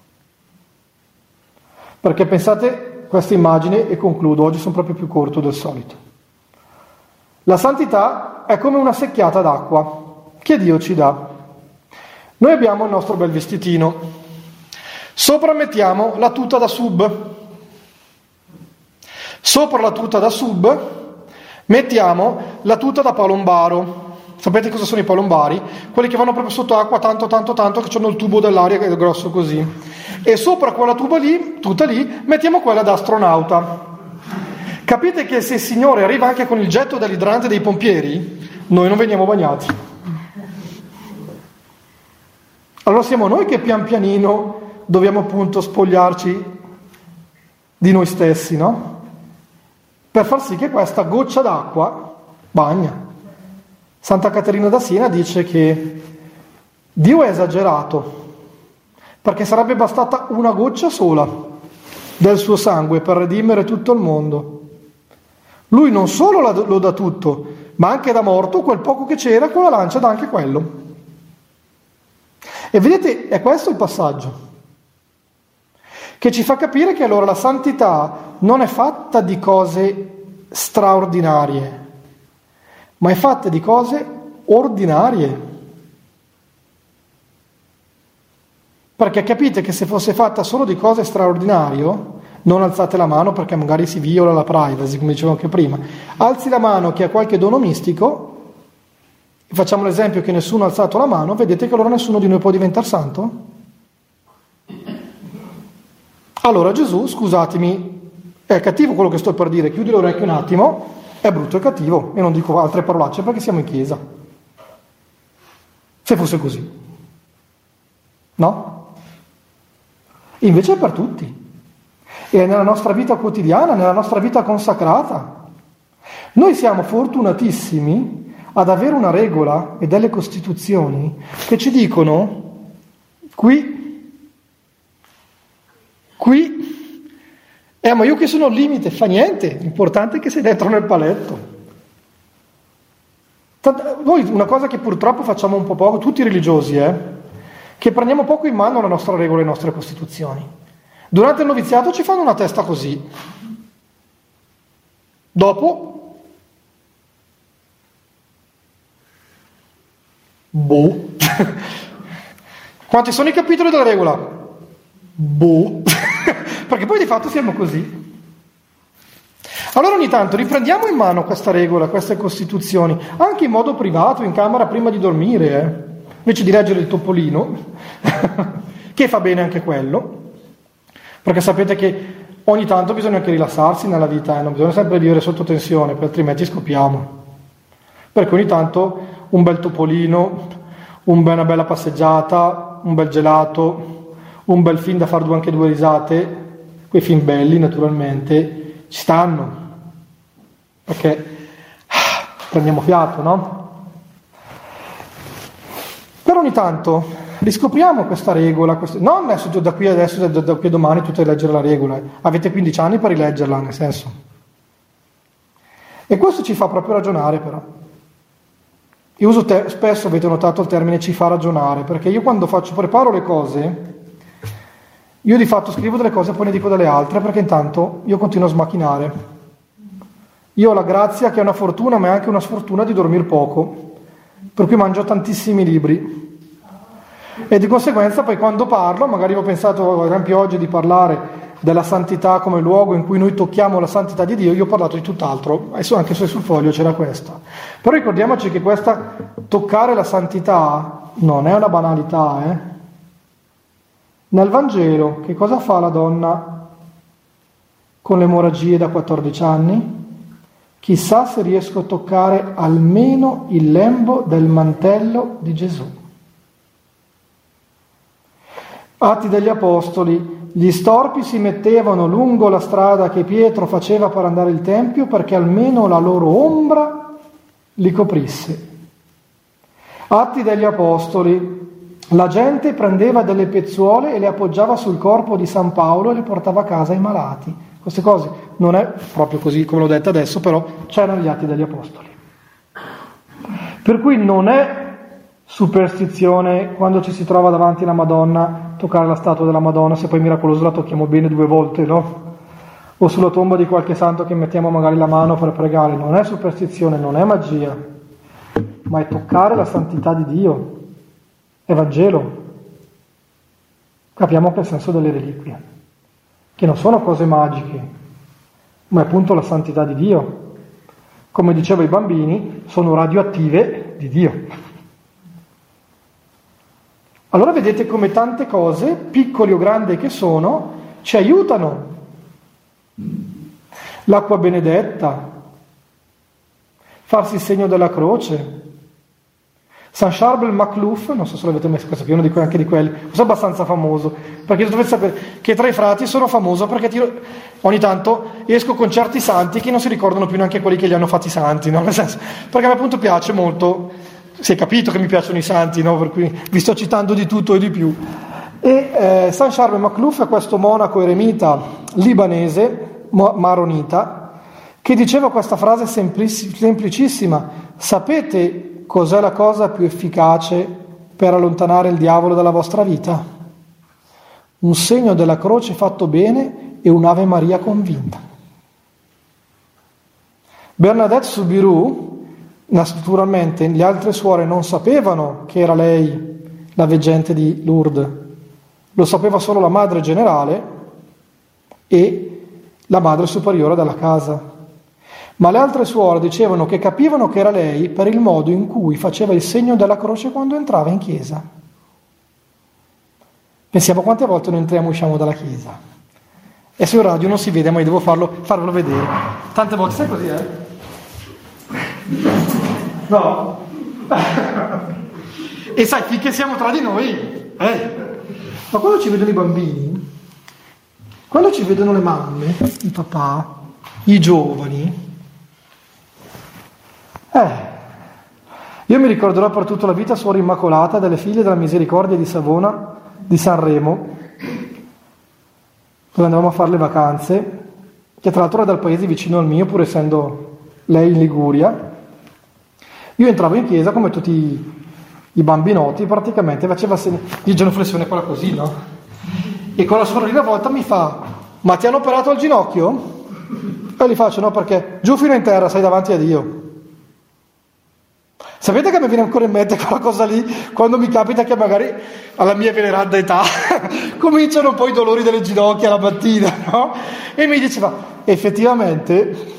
Perché pensate, questa immagine, e concludo, oggi sono proprio più corto del solito. La santità è come una secchiata d'acqua che Dio ci dà. Noi abbiamo il nostro bel vestitino, sopra mettiamo la tuta da sub, sopra la tuta da sub mettiamo la tuta da palombaro. Sapete cosa sono i palombari? Quelli che vanno proprio sotto acqua tanto tanto tanto, che hanno il tubo dell'aria che è grosso così. E sopra quella tuba lì, tutta lì, mettiamo quella da astronauta. Capite che se il Signore arriva anche con il getto dell'idrante dei pompieri, noi non veniamo bagnati. Allora siamo noi che pian pianino dobbiamo appunto spogliarci di noi stessi, no? Per far sì che questa goccia d'acqua bagna. Santa Caterina da Siena dice che Dio è esagerato, perché sarebbe bastata una goccia sola del suo sangue per redimere tutto il mondo. Lui non solo lo dà tutto, ma anche da morto quel poco che c'era con la lancia dà anche quello. E vedete, è questo il passaggio che ci fa capire che allora la santità non è fatta di cose straordinarie, ma è fatta di cose ordinarie. Perché capite che se fosse fatta solo di cose straordinarie, non alzate la mano perché magari si viola la privacy, come dicevo anche prima. Alzi la mano chi ha qualche dono mistico, facciamo l'esempio che nessuno ha alzato la mano, vedete che allora nessuno di noi può diventare santo? Allora Gesù, scusatemi, è cattivo quello che sto per dire, chiudi l'orecchio un attimo, è brutto e cattivo, e non dico altre parolacce perché siamo in chiesa. Se fosse così. No? Invece è per tutti. E è nella nostra vita quotidiana, nella nostra vita consacrata. Noi siamo fortunatissimi ad avere una regola e delle costituzioni che ci dicono qui, qui, eh ma io che sono al limite, fa niente, l'importante è che sei dentro nel paletto. Noi una cosa che purtroppo facciamo un po' poco, tutti i religiosi, eh, che prendiamo poco in mano la nostra regola e le nostre costituzioni. Durante il noviziato ci fanno una testa così. Dopo, boh. Quanti sono i capitoli della regola? Boh. Perché poi di fatto siamo così. Allora ogni tanto riprendiamo in mano questa regola, queste costituzioni, anche in modo privato, in camera prima di dormire, eh? Invece di leggere il Topolino, che fa bene anche quello, perché sapete che ogni tanto bisogna anche rilassarsi nella vita, eh? Non bisogna sempre vivere sotto tensione, perché altrimenti scoppiamo. Perché ogni tanto un bel Topolino, un be- una bella passeggiata, un bel gelato, un bel film da far due, anche due risate, quei film belli naturalmente, ci stanno, perché ah, prendiamo fiato, no? Però ogni tanto riscopriamo questa regola, questo... non adesso, da qui adesso, da, da qui a domani tutti a leggere la regola, avete quindici anni per rileggerla, nel senso. E questo ci fa proprio ragionare, però. Io uso te- spesso, avete notato il termine ci fa ragionare, perché io quando faccio, preparo le cose, io di fatto scrivo delle cose e poi ne dico delle altre, perché intanto io continuo a smacchinare. Io ho la grazia, che è una fortuna, ma è anche una sfortuna di dormire poco, per cui mangio tantissimi libri. E di conseguenza poi quando parlo, magari ho pensato ad esempio oggi di parlare della santità come luogo in cui noi tocchiamo la santità di Dio, io ho parlato di tutt'altro, adesso anche se sul foglio c'era questo. Però ricordiamoci che questa toccare la santità non è una banalità, eh? Nel Vangelo che cosa fa la donna con le emorragie da quattordici anni? chissà se riesco a toccare almeno il lembo del mantello di Gesù. Atti degli Apostoli. Gli storpi si mettevano lungo la strada che Pietro faceva per andare al Tempio perché almeno la loro ombra li coprisse. Atti degli Apostoli. La gente prendeva delle pezzuole e le appoggiava sul corpo di San Paolo e le portava a casa ai malati. Queste cose non è proprio così come l'ho detto adesso, però c'erano gli Atti degli Apostoli. Per cui non è superstizione quando ci si trova davanti alla Madonna toccare la statua della Madonna, se poi miracoloso la tocchiamo bene due volte, no? O sulla tomba di qualche santo che mettiamo magari la mano per pregare. Non è superstizione, non è magia, ma è toccare la santità di Dio, è Vangelo. Capiamo che è il senso delle reliquie, che non sono cose magiche, ma è appunto la santità di Dio. Come dicevo ai bambini, sono radioattive di Dio. Allora vedete come tante cose, piccoli o grandi che sono, ci aiutano. L'acqua benedetta, farsi il segno della croce, San Charbel Maclouf, non so se l'avete messo questo, che è uno di que- anche di quelli, questo è abbastanza famoso, perché dovete sapere che tra i frati sono famoso perché tiro, ogni tanto esco con certi santi che non si ricordano più neanche quelli che li hanno fatti santi, no? Nel senso, perché a me appunto piace molto. Si è capito che mi piacciono i santi, no? Per cui vi sto citando di tutto e di più. E eh, San Charbel Maclouf è questo monaco eremita libanese, maronita, che diceva questa frase semplic- semplicissima: sapete cos'è la cosa più efficace per allontanare il diavolo dalla vostra vita? Un segno della croce fatto bene e un'Ave Maria convinta. Bernadette Soubirous, naturalmente le altre suore non sapevano che era lei la veggente di Lourdes, lo sapeva solo la madre generale e la madre superiore della casa, ma le altre suore dicevano che capivano che era lei per il modo in cui faceva il segno della croce quando entrava in chiesa. Pensiamo quante volte noi entriamo e usciamo dalla chiesa e sul radio non si vede, ma io devo farlo, farvelo vedere tante volte, sai così, eh? No. E sai, finché siamo tra di noi, eh. Ma quando ci vedono i bambini, quando ci vedono le mamme, i papà, i giovani, eh, io mi ricorderò per tutta la vita Suor Immacolata delle Figlie della Misericordia di Savona, di Sanremo, dove andavamo a fare le vacanze, che tra l'altro era dal paese vicino al mio, pur essendo lei in Liguria. Io entravo in chiesa come tutti i bambinotti, praticamente faceva segno di genuflessione, quella così, no? E con la sorella a volta mi fa: ma ti hanno operato al ginocchio? E gli faccio: no, perché giù fino in terra sei davanti a Dio. Sapete che mi viene ancora in mente quella cosa lì, quando mi capita che magari alla mia veneranda età cominciano poi i dolori delle ginocchia la mattina, no? E mi diceva: effettivamente,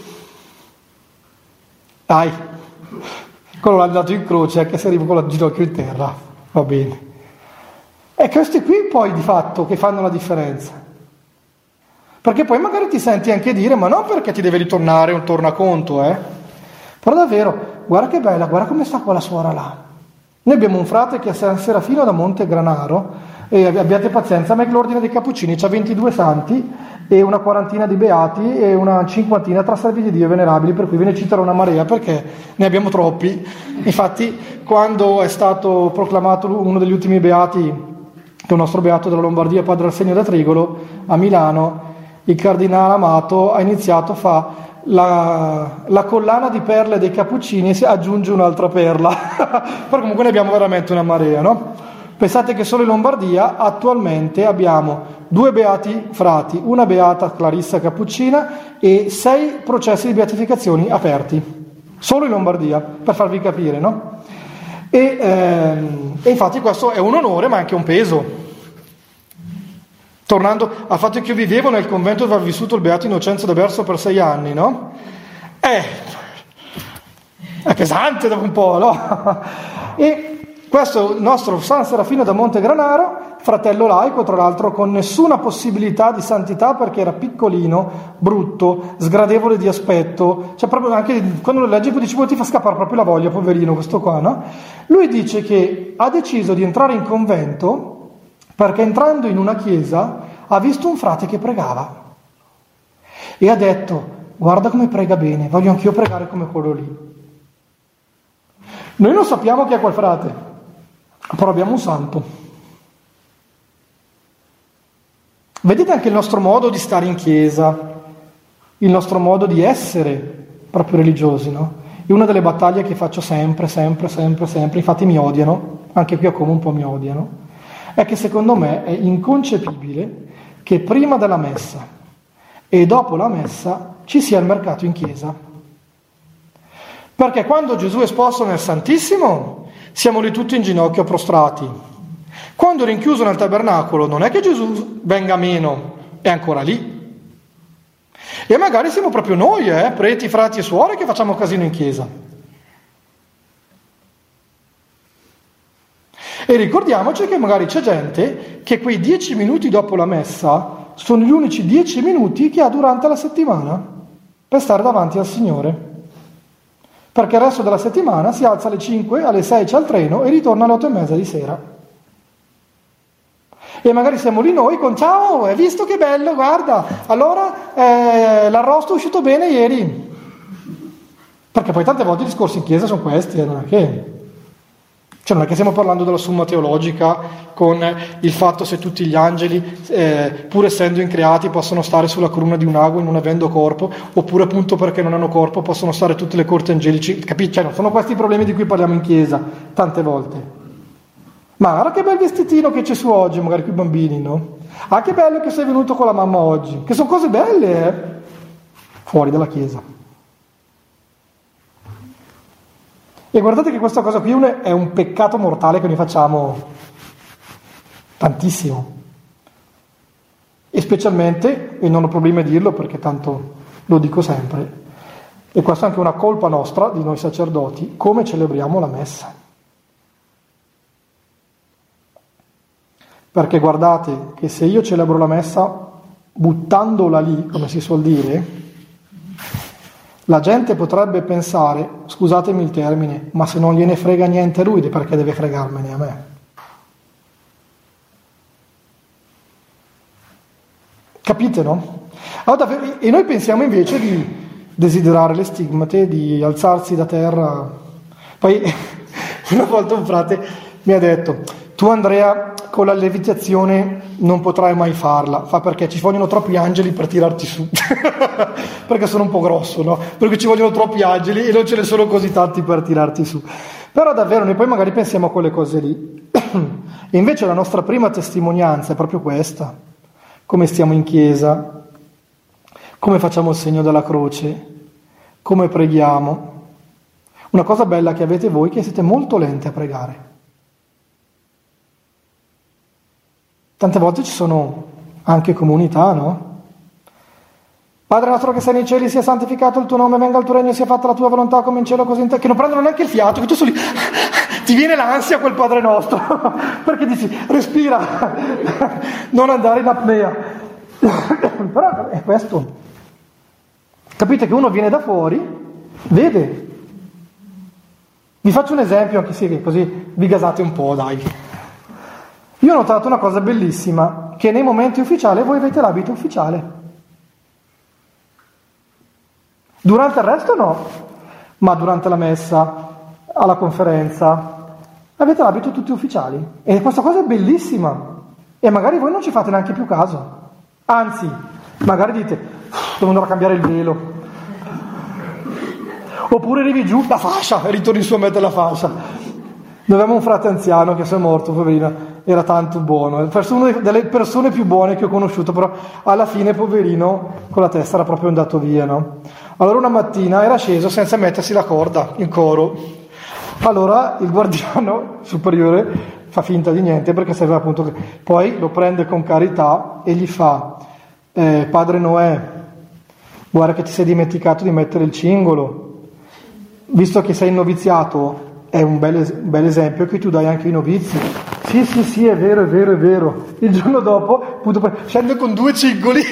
dai, quello l'ha dato in croce, anche se arrivo con il ginocchio in terra, va bene. E questi qui poi di fatto che fanno la differenza, perché poi magari ti senti anche dire: ma non perché ti deve ritornare un tornaconto, eh? Però davvero, guarda che bella, guarda come sta quella suora là. Noi abbiamo un frate che è San Serafino da Monte Granaro, e abbiate pazienza, ma è l'ordine dei Cappuccini, c'ha ventidue santi e una quarantina di beati e una cinquantina tra servi di Dio e venerabili, per cui ve ne citerò una marea perché ne abbiamo troppi. Infatti, quando è stato proclamato uno degli ultimi beati, che è un nostro beato della Lombardia, Padre Arsenio da Trigolo, a Milano, il cardinale Amato ha iniziato a fare la, la collana di perle dei Cappuccini e si aggiunge un'altra perla, però comunque ne abbiamo veramente una marea, no? Pensate che solo in Lombardia attualmente abbiamo due beati frati, una beata Clarissa Cappuccina e sei processi di beatificazioni aperti, solo in Lombardia, per farvi capire, no? E, ehm, e infatti questo è un onore ma anche un peso. Tornando al fatto che io vivevo nel convento dove ha vissuto il beato Innocenzo da Berso per sei anni, no? Eh, è pesante dopo un po', no? E questo nostro San Serafino da Monte Granaro fratello laico, tra l'altro con nessuna possibilità di santità perché era piccolino, brutto, sgradevole di aspetto, cioè proprio anche quando lo leggi poi dici, ti fa scappare proprio la voglia, poverino questo qua, no? Lui dice che ha deciso di entrare in convento perché entrando in una chiesa ha visto un frate che pregava e ha detto, guarda come prega bene, voglio anch'io pregare come quello lì. Noi non sappiamo chi è quel frate, però abbiamo un santo. Vedete anche il nostro modo di stare in chiesa, il nostro modo di essere proprio religiosi, no? È una delle battaglie che faccio sempre, sempre, sempre, sempre, infatti mi odiano, anche qui a Como un po' mi odiano, è che secondo me è inconcepibile che prima della messa e dopo la messa ci sia il mercato in chiesa. Perché quando Gesù è esposto nel Santissimo siamo lì tutti in ginocchio prostrati. Quando è rinchiuso nel tabernacolo non è che Gesù venga meno, è ancora lì. E magari siamo proprio noi, eh, preti, frati e suore, che facciamo casino in chiesa. E ricordiamoci che magari c'è gente che quei dieci minuti dopo la messa sono gli unici dieci minuti che ha durante la settimana per stare davanti al Signore. Perché il resto della settimana si alza alle cinque, alle sei c'è il treno e ritorna alle otto e mezza di sera. E magari siamo lì noi con ciao, hai visto che bello, guarda, allora eh, l'arrosto è uscito bene ieri. Perché poi tante volte i discorsi in chiesa sono questi, eh, non è che... Cioè non è che stiamo parlando della summa teologica con il fatto se tutti gli angeli, eh, pur essendo increati, possono stare sulla cruna di un ago non avendo corpo, oppure appunto perché non hanno corpo possono stare tutte le corti angelici, capisci? Cioè, non sono questi i problemi di cui parliamo in chiesa tante volte. Ma guarda che bel vestitino che c'è su oggi, magari qui i bambini, no? Ah, che bello che sei venuto con la mamma oggi, che sono cose belle, eh? Fuori dalla chiesa. E guardate che questa cosa qui è un peccato mortale che noi facciamo tantissimo. E specialmente, e non ho problemi a dirlo perché tanto lo dico sempre, e questa è anche una colpa nostra, di noi sacerdoti, come celebriamo la messa. Perché guardate che se io celebro la messa buttandola lì, come si suol dire, la gente potrebbe pensare, scusatemi il termine, ma se non gliene frega niente lui, perché deve fregarmene a me? Capite, no? Allora, e noi pensiamo invece di desiderare le stigmate, di alzarsi da terra. Poi una volta un frate mi ha detto, tu Andrea con la levitazione non potrai mai farla, fa perché ci vogliono troppi angeli per tirarti su, perché sono un po' grosso, no? Perché ci vogliono troppi angeli e non ce ne sono così tanti per tirarti su. Però davvero noi poi magari pensiamo a quelle cose lì. E invece la nostra prima testimonianza è proprio questa: come stiamo in chiesa, come facciamo il segno della croce, come preghiamo. Una cosa bella che avete voi è che siete molto lenti a pregare. Tante volte ci sono anche comunità, no? Padre nostro che sei nei cieli, sia santificato il tuo nome, venga il tuo regno, sia fatta la tua volontà come in cielo così in terra, che non prendono neanche il fiato, che tu solo lì, ti viene l'ansia quel Padre nostro, perché dici, respira, non andare in apnea. Però è questo. Capite che uno viene da fuori, vede. Vi faccio un esempio, anche se così vi gasate un po', dai. Io ho notato una cosa bellissima, che nei momenti ufficiali voi avete l'abito ufficiale. Durante il resto no, ma durante la messa, alla conferenza, avete l'abito tutti ufficiali. E questa cosa è bellissima. E magari voi non ci fate neanche più caso. Anzi, magari dite, devo andare a cambiare il velo. Oppure arrivi giù, la fascia, e ritorni su a mettere la fascia. Noi avevamo un frate anziano che si è morto, poverino. Era tanto buono, una delle persone più buone che ho conosciuto, però alla fine poverino con la testa era proprio andato via, no? Allora una mattina era sceso senza mettersi la corda in coro, allora il guardiano superiore fa finta di niente perché sapeva appunto che poi lo prende con carità e gli fa eh, padre Noè, guarda che ti sei dimenticato di mettere il cingolo, visto che sei noviziato è un bel, un bel esempio che tu dai anche ai novizi. Sì, sì, sì, è vero, è vero, è vero. Il giorno dopo, appunto, poi scende con due cingoli.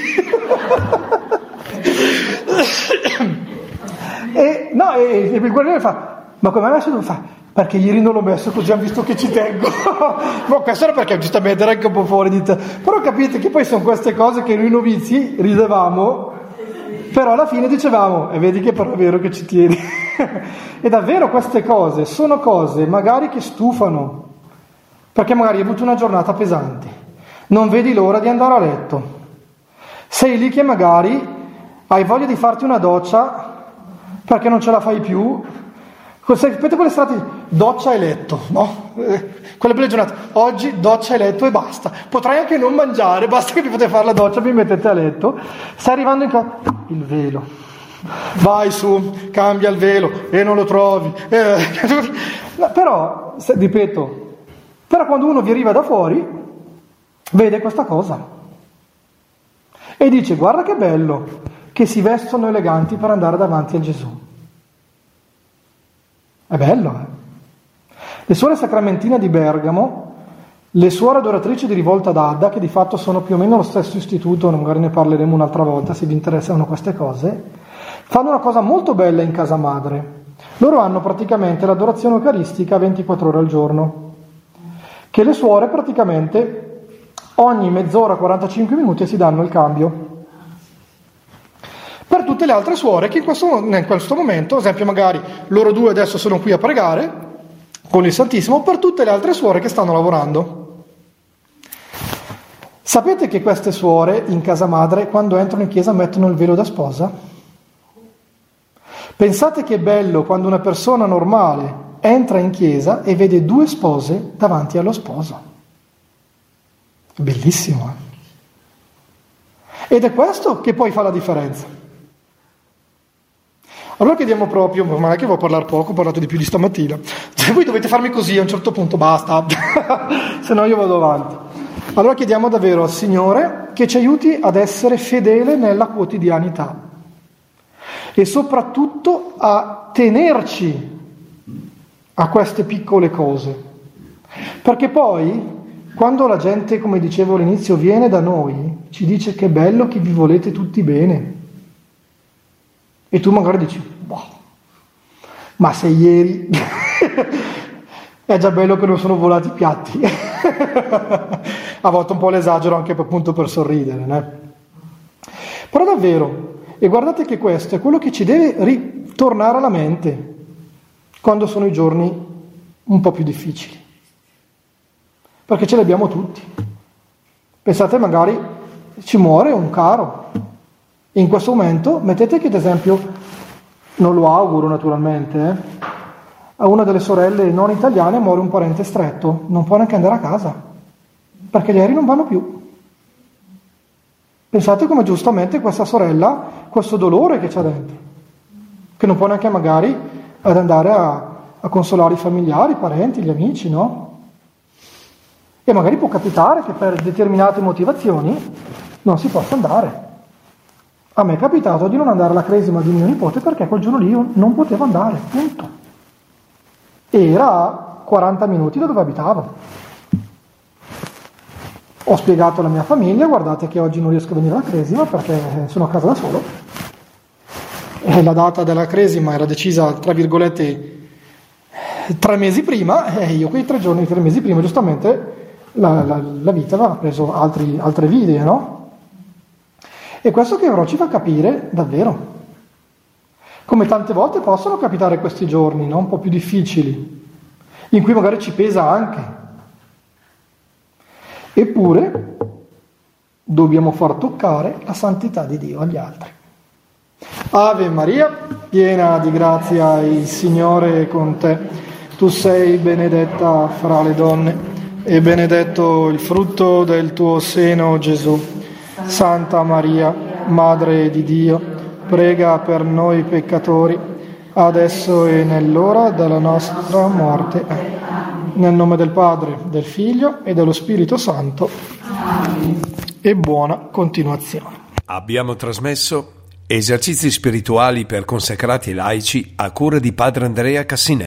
e no, e, e il guardiano fa, ma come hai messo? Non fa, perché ieri non l'ho messo così hanno visto che ci tengo. No, questo era perché giustamente era anche un po' fuori di te. Però capite che poi sono queste cose che noi novizi ridevamo, però alla fine dicevamo, e vedi che però è vero che ci tieni. E davvero queste cose sono cose magari che stufano, perché magari hai avuto una giornata pesante, non vedi l'ora di andare a letto, sei lì che magari hai voglia di farti una doccia perché non ce la fai più. Sapete quelle strade, doccia e letto, no? Eh, quelle belle giornate, oggi doccia e letto e basta, potrai anche non mangiare, basta che vi potete fare la doccia, vi mettete a letto, stai arrivando in casa, il velo, vai su, cambia il velo e non lo trovi, eh, però, se, ripeto, però quando uno vi arriva da fuori, vede questa cosa e dice, guarda che bello che si vestono eleganti per andare davanti a Gesù. È bello, eh? Le suore sacramentine di Bergamo, le suore adoratrici di Rivolta d'Adda, che di fatto sono più o meno lo stesso istituto, magari ne parleremo un'altra volta se vi interessano queste cose, fanno una cosa molto bella in casa madre. Loro hanno praticamente l'adorazione eucaristica ventiquattro ore al giorno, che le suore praticamente ogni mezz'ora, quarantacinque minuti si danno il cambio. Per tutte le altre suore che in questo, in questo momento, ad esempio magari loro due adesso sono qui a pregare con il Santissimo, per tutte le altre suore che stanno lavorando. Sapete che queste suore in casa madre quando entrano in chiesa mettono il velo da sposa? Pensate che bello quando una persona normale entra in chiesa e vede due spose davanti allo sposo. Bellissimo, eh? Ed è questo che poi fa la differenza. Allora chiediamo proprio, ma non è che vuoi parlare poco, ho parlato di più di stamattina, cioè, voi dovete farmi così a un certo punto, basta, se no io vado avanti. Allora chiediamo davvero al Signore che ci aiuti ad essere fedele nella quotidianità e soprattutto a tenerci a queste piccole cose, perché poi quando la gente, come dicevo all'inizio, viene da noi, ci dice che bello che vi volete tutti bene. E tu magari dici, boh, ma se ieri è già bello che non sono volati i piatti. A volte un po' l'esagero anche appunto per sorridere, né? Però davvero, e guardate che questo è quello che ci deve ritornare alla mente quando sono i giorni un po' più difficili. Perché ce li abbiamo tutti. Pensate magari ci muore un caro. In questo momento mettete che ad esempio, non lo auguro naturalmente, eh, a una delle sorelle non italiane muore un parente stretto, non può neanche andare a casa, perché gli aerei non vanno più. Pensate come giustamente questa sorella, questo dolore che c'ha dentro, che non può neanche magari ad andare a, a consolare i familiari, i parenti, gli amici, no? E magari può capitare che per determinate motivazioni non si possa andare. A me è capitato di non andare alla cresima di mio nipote perché quel giorno lì io non potevo andare, punto. Era a quaranta minuti da dove abitavo. Ho spiegato alla mia famiglia, guardate che oggi non riesco a venire alla cresima perché sono a casa da solo. E la data della cresima era decisa, tra virgolette, tre mesi prima, e io quei tre giorni, tre mesi prima, giustamente, la, la, la vita aveva preso altri, altre vie, no? E questo che però ci fa capire davvero come tante volte possono capitare questi giorni, no? Un po' più difficili, in cui magari ci pesa anche. Eppure dobbiamo far toccare la santità di Dio agli altri. Ave Maria, piena di grazia, il Signore è con te. Tu sei benedetta fra le donne e benedetto il frutto del tuo seno, Gesù. Santa Maria, Madre di Dio, prega per noi peccatori, adesso e nell'ora della nostra morte. Nel nome del Padre, del Figlio e dello Spirito Santo. Amen. E buona continuazione. Abbiamo trasmesso esercizi spirituali per consacrati e laici a cura di Padre Andrea Cassinelli.